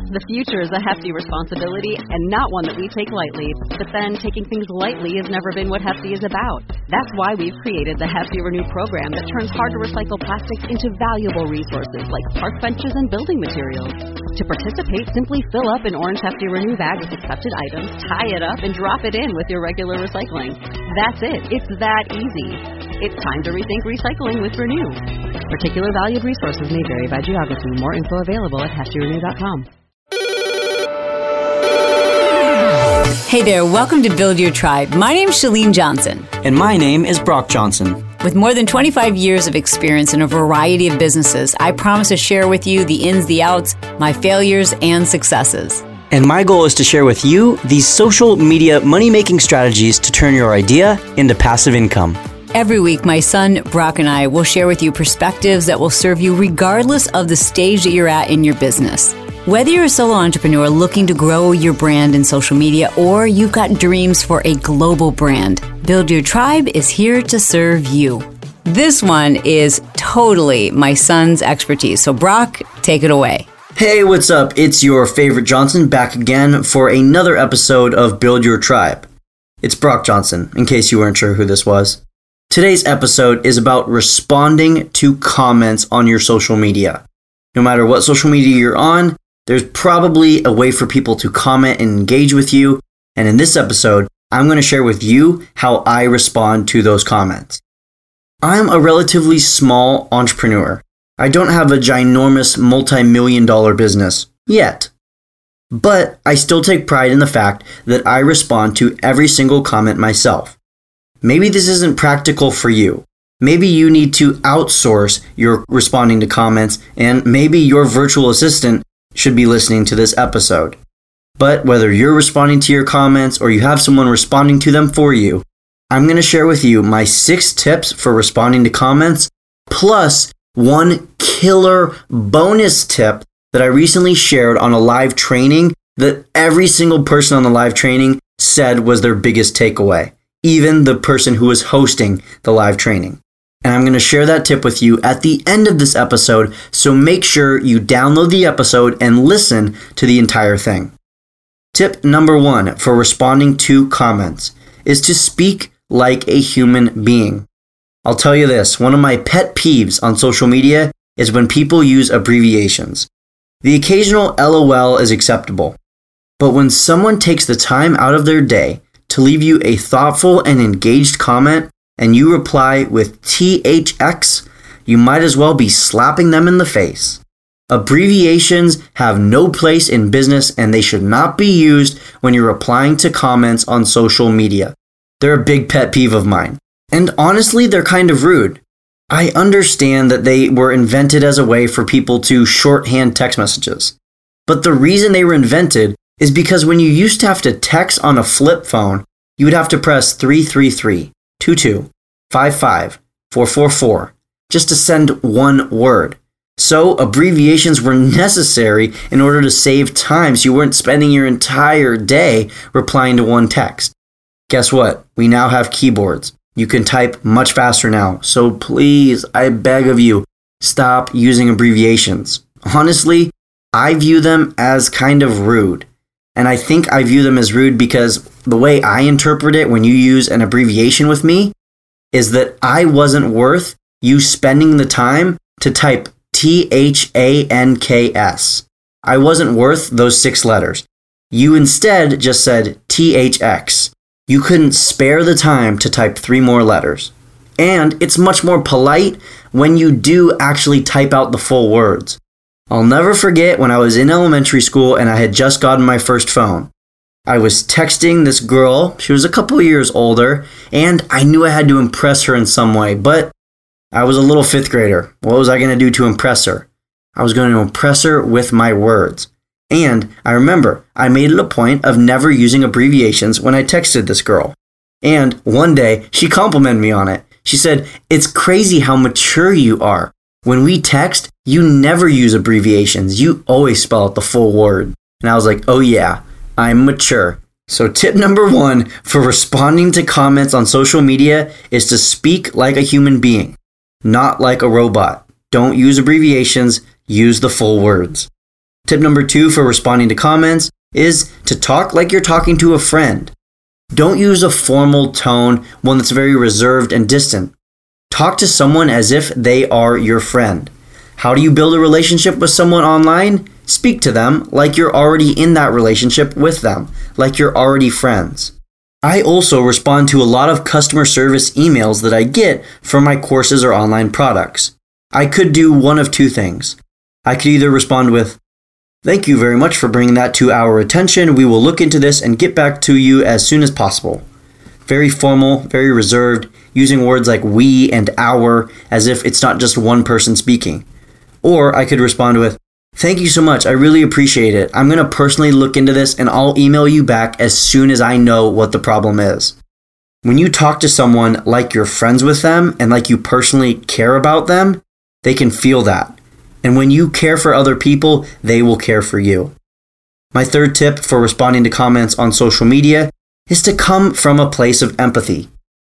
The future is a hefty responsibility and not one that we take lightly. But then taking things lightly has never been what Hefty is about. That's why we've created the Hefty Renew program that turns hard-to-recycle plastics into valuable resources like park benches and building materials. To participate, simply fill up an orange Hefty Renew bag with accepted items, tie it up, and drop it in with your regular recycling. That's it. It's that easy. It's time to rethink recycling with Renew. Particular valued resources may vary by geography. More info available at heftyrenew.com. Hey there, welcome to Build Your Tribe. My name's Chalene Johnson. And my name is Brock Johnson. With more than 25 years of experience in a variety of businesses, I promise to share with you the ins, the outs, my failures, and successes. And my goal is to share with you these social media money-making strategies to turn your idea into passive income. Every week, my son, Brock, and I will share with you perspectives that will serve you regardless of the stage that you're at in your business. Whether you're a solo entrepreneur looking to grow your brand in social media or you've got dreams for a global brand, Build Your Tribe is here to serve you. This one is totally my son's expertise. So Brock, take it away. Hey, what's up? It's your favorite Johnson back again for another episode of Build Your Tribe. It's Brock Johnson, in case you weren't sure who this was. Today's episode is about responding to comments on your social media. No matter what social media you're on, there's probably a way for people to comment and engage with you. And in this episode, I'm going to share with you how I respond to those comments. I'm a relatively small entrepreneur. I don't have a ginormous multi-million-dollar business yet. But I still take pride in the fact that I respond to every single comment myself. Maybe this isn't practical for you. Maybe you need to outsource your responding to comments, and maybe your virtual assistant should be listening to this episode. But whether you're responding to your comments or you have someone responding to them for you, I'm going to share with you my 6 tips for responding to comments, plus one killer bonus tip that I recently shared on a live training that every single person on the live training said was their biggest takeaway, even the person who was hosting the live training. And I'm going to share that tip with you at the end of this episode, so make sure you download the episode and listen to the entire thing. Tip number 1 for responding to comments is to speak like a human being. I'll tell you this, one of my pet peeves on social media is when people use abbreviations. The occasional LOL is acceptable, but when someone takes the time out of their day to leave you a thoughtful and engaged comment, and you reply with THX, you might as well be slapping them in the face. Abbreviations have no place in business and they should not be used when you're replying to comments on social media. They're a big pet peeve of mine. And honestly, they're kind of rude. I understand that they were invented as a way for people to shorthand text messages. But the reason they were invented is because when you used to have to text on a flip phone, you would have to press 333. 22554444 just to send one word. So abbreviations were necessary in order to save time so you weren't spending your entire day replying to one text. Guess what? We now have keyboards. You can type much faster now. So please, I beg of you, stop using abbreviations. Honestly, I view them as kind of rude. And I think I view them as rude because the way I interpret it when you use an abbreviation with me is that I wasn't worth you spending the time to type THANKS. I wasn't worth those 6 letters. You instead just said THX. You couldn't spare the time to type 3 more letters. And it's much more polite when you do actually type out the full words. I'll never forget when I was in elementary school and I had just gotten my first phone. I was texting this girl, she was a couple years older, and I knew I had to impress her in some way, but I was a little 5th grader. What was I going to do to impress her? I was going to impress her with my words. And I remember I made it a point of never using abbreviations when I texted this girl. And one day she complimented me on it. She said, "It's crazy how mature you are. When we text, you never use abbreviations. You always spell out the full word." And I was like, oh yeah, I'm mature. So tip number 1 for responding to comments on social media is to speak like a human being, not like a robot. Don't use abbreviations, use the full words. Tip number 2 for responding to comments is to talk like you're talking to a friend. Don't use a formal tone, one that's very reserved and distant. Talk to someone as if they are your friend. How do you build a relationship with someone online? Speak to them like you're already in that relationship with them, like you're already friends. I also respond to a lot of customer service emails that I get from my courses or online products. I could do one of two things. I could either respond with, "Thank you very much for bringing that to our attention. We will look into this and get back to you as soon as possible." Very formal, very reserved, using words like we and our as if it's not just one person speaking. Or I could respond with, "Thank you so much. I really appreciate it. I'm going to personally look into this and I'll email you back as soon as I know what the problem is." When you talk to someone like you're friends with them and like you personally care about them, they can feel that. And when you care for other people, they will care for you. My third tip for responding to comments on social media is to come from a place of empathy.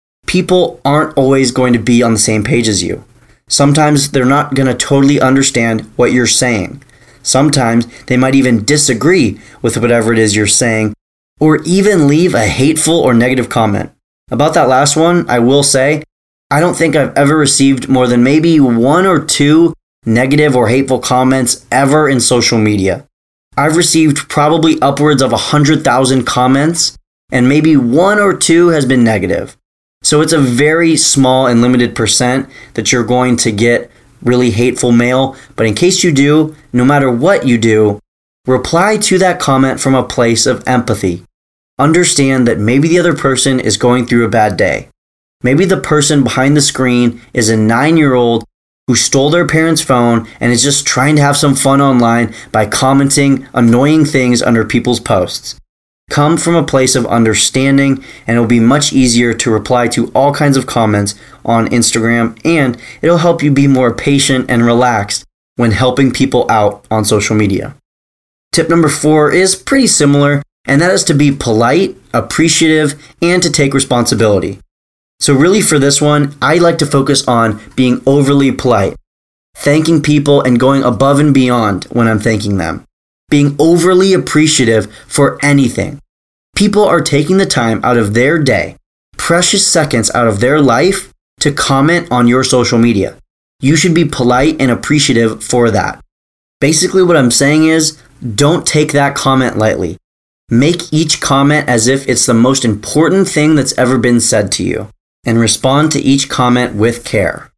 People aren't always going to be on the same page as you. Sometimes they're not going to totally understand what you're saying. Sometimes they might even disagree with whatever it is you're saying, or even leave a hateful or negative comment. About that last one, I will say, I don't think I've ever received more than maybe 1 or 2 negative or hateful comments ever in social media. I've received probably upwards of 100,000 comments, and maybe 1 or 2 has been negative. So it's a very small and limited percent that you're going to get really hateful mail, but in case you do, no matter what you do, reply to that comment from a place of empathy. Understand that maybe the other person is going through a bad day. Maybe the person behind the screen is a 9-year-old who stole their parents' phone and is just trying to have some fun online by commenting annoying things under people's posts. Come from a place of understanding, and it'll be much easier to reply to all kinds of comments on Instagram, and it'll help you be more patient and relaxed when helping people out on social media. Tip number 4 is pretty similar, and that is to be polite, appreciative, and to take responsibility. So really for this one, I like to focus on being overly polite, thanking people and going above and beyond when I'm thanking them, being overly appreciative for anything. People are taking the time out of their day, precious seconds out of their life, to comment on your social media. You should be polite and appreciative for that. Basically what I'm saying is, don't take that comment lightly. Make each comment as if it's the most important thing that's ever been said to you, and respond to each comment with care.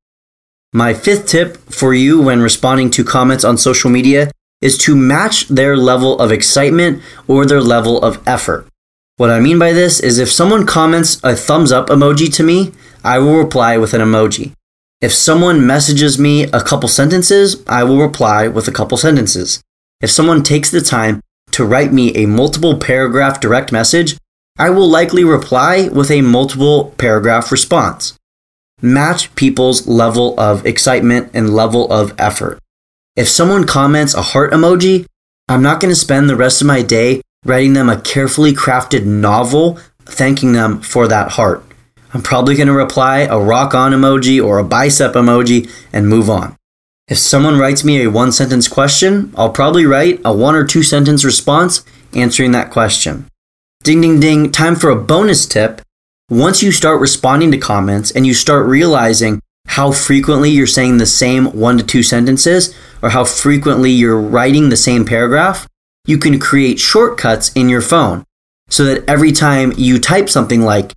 My 5th tip for you when responding to comments on social media is to match their level of excitement or their level of effort. What I mean by this is if someone comments a thumbs up emoji to me, I will reply with an emoji. If someone messages me a couple sentences, I will reply with a couple sentences. If someone takes the time to write me a multiple paragraph direct message, I will likely reply with a multiple paragraph response. Match people's level of excitement and level of effort. If someone comments a heart emoji, I'm not going to spend the rest of my day writing them a carefully crafted novel thanking them for that heart. I'm probably going to reply a rock on emoji or a bicep emoji and move on. If someone writes me a 1-sentence question, I'll probably write a 1 or 2 sentence response answering that question. Ding, ding, ding, time for a bonus tip. Once you start responding to comments and you start realizing how frequently you're saying the same 1 to 2 sentences or how frequently you're writing the same paragraph, you can create shortcuts in your phone so that every time you type something like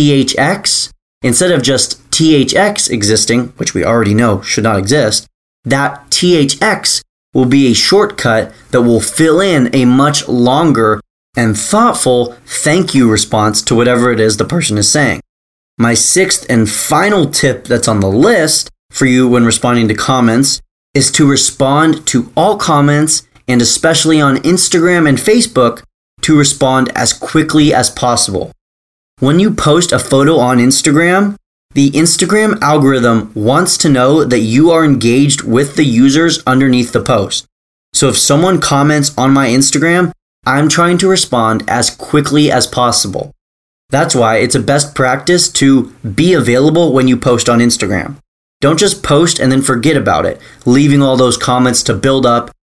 THX, instead of just THX existing, which we already know should not exist, that THX will be a shortcut that will fill in a much longer and thoughtful thank you response to whatever it is the person is saying. My 6th and final tip that's on the list for you when responding to comments is to respond to all comments, and especially on Instagram and Facebook, to respond as quickly as possible. When you post a photo on Instagram, the Instagram algorithm wants to know that you are engaged with the users underneath the post. So if someone comments on my Instagram, I'm trying to respond as quickly as possible. That's why it's a best practice to be available when you post on Instagram. Don't just post and then forget about it, leaving all those comments to build up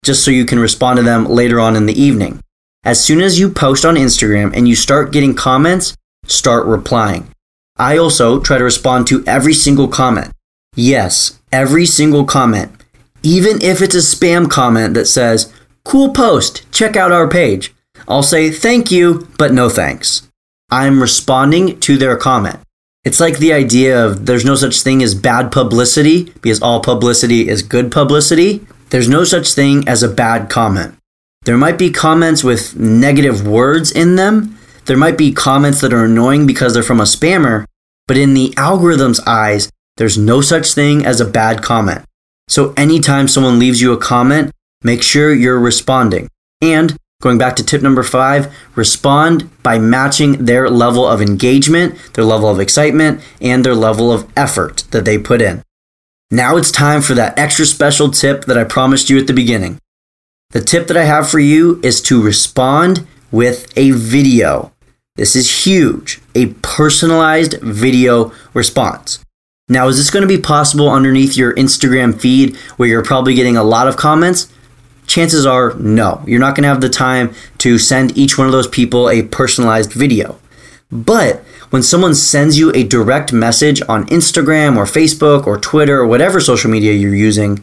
just so you can respond to them later on in the evening. As soon as you post on Instagram and you start getting comments, start replying. I also try to respond to every single comment. Yes, every single comment. Even if it's a spam comment that says, "Cool post, check out our page," I'll say thank you, but no thanks. I'm responding to their comment. It's like the idea of there's no such thing as bad publicity because all publicity is good publicity. There's no such thing as a bad comment. There might be comments with negative words in them. There might be comments that are annoying because they're from a spammer, but in the algorithm's eyes, there's no such thing as a bad comment. So anytime someone leaves you a comment, make sure you're responding. And going back to tip number 5, respond by matching their level of engagement, their level of excitement, and their level of effort that they put in. Now it's time for that extra special tip that I promised you at the beginning. The tip that I have for you is to respond with a video. This is huge, a personalized video response. Now, is this going to be possible underneath your Instagram feed where you're probably getting a lot of comments? Chances are no. You're not going to have the time to send each one of those people a personalized video. But when someone sends you a direct message on Instagram or Facebook or Twitter or whatever social media you're using,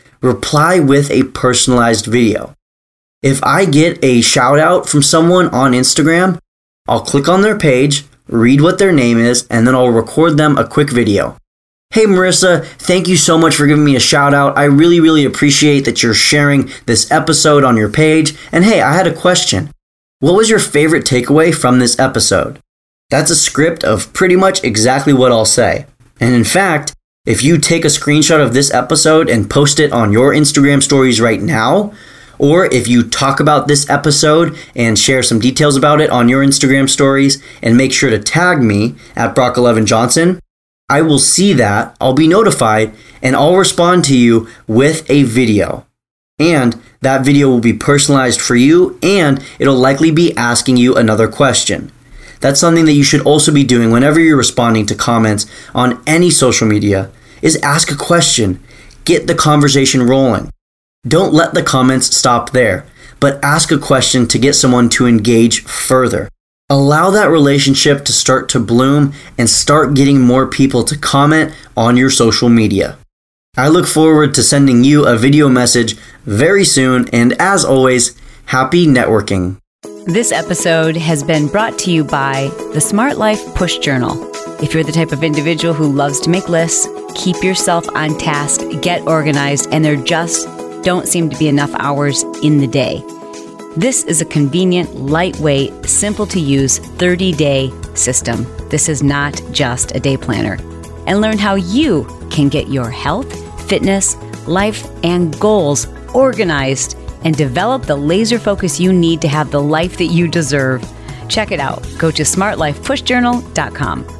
reply with a personalized video. If I get a shout out from someone on Instagram, I'll click on their page, read what their name is, and then I'll record them a quick video. "Hey Marissa, thank you so much for giving me a shout out. I really appreciate that you're sharing this episode on your page. And hey, I had a question. What was your favorite takeaway from this episode?" That's a script of pretty much exactly what I'll say. And in fact, if you take a screenshot of this episode and post it on your Instagram stories right now, or if you talk about this episode and share some details about it on your Instagram stories and make sure to tag me at Brock11Johnson, I will see that, I'll be notified, and I'll respond to you with a video. And that video will be personalized for you, and it'll likely be asking you another question. That's something that you should also be doing whenever you're responding to comments on any social media, is ask a question. Get the conversation rolling. Don't let the comments stop there, but ask a question to get someone to engage further. Allow that relationship to start to bloom and start getting more people to comment on your social media. I look forward to sending you a video message very soon, and as always, happy networking. This episode has been brought to you by the Smart Life Push Journal. If you're the type of individual who loves to make lists, keep yourself on task, get organized, and there just don't seem to be enough hours in the day, this is a convenient, lightweight, simple to use 30-day system. This is not just a day planner. And learn how you can get your health, fitness, life, and goals organized and develop the laser focus you need to have the life that you deserve. Check it out. Go to smartlifepushjournal.com.